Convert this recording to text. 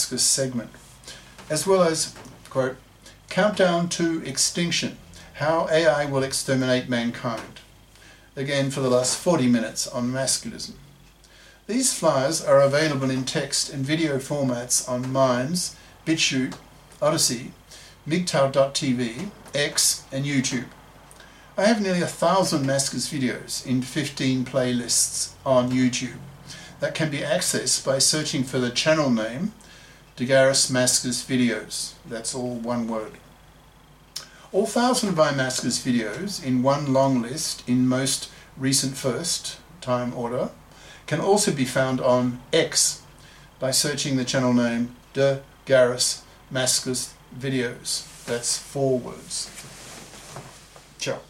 Damascus segment, as well as, quote, Countdown to Extinction, How AI Will Exterminate Mankind, again for the last 40 minutes on masculism. These flyers are available in text and video formats on Minds, BitChute, Odyssey, MGTOW.tv, X and YouTube. I have nearly 1,000 Mascus videos in 15 playlists on YouTube that can be accessed by searching for the channel name Degaris Mascus Videos. That's all one word. All 1,000 of my Mascus videos in one long list in most recent first time order can also be found on X by searching the channel name Degaris Mascus Videos. That's 4 words. Ciao.